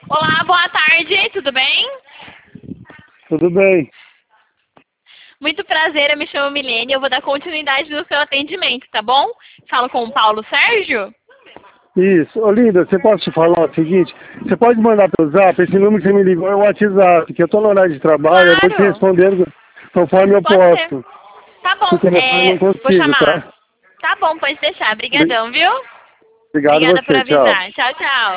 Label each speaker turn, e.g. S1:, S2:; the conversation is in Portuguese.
S1: Olá, boa tarde, tudo bem?
S2: Tudo bem.
S1: Muito prazer, eu me chamo Milene, eu vou dar continuidade no seu atendimento, tá bom? Falo com o Paulo Sérgio?
S2: Isso. Ô, Linda, você pode te falar o seguinte? Você pode mandar pelo zap, esse número que você me ligou é o WhatsApp, que eu tô no horário de trabalho, eu vou te
S1: Claro,
S2: respondendo conforme eu
S1: pode ser.
S2: posso.
S1: Tá
S2: O
S1: bom,
S2: telefone eu não
S1: vou
S2: consigo,
S1: chamar.
S2: tá?
S1: Tá bom, pode deixar,
S2: Obri-
S1: brigadão, viu?
S2: Obrigado a
S1: Obrigada por
S2: você, tchau.
S1: avisar. Tchau, tchau.